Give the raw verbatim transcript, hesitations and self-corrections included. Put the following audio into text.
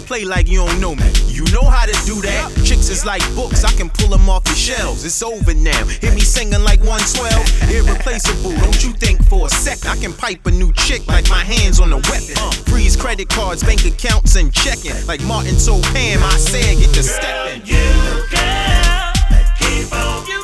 play like you don't know me. You know how to do that. Chicks is like books, I can pull them off the shelves. It's over now. Hear me singing like one twelve. Irreplaceable, don't you think for a sec. I can pipe a new chick like my hands on a weapon. Freeze credit cards, bank accounts, and checking. Like Martin told Pam, I said, get the steppin'. You can keep on.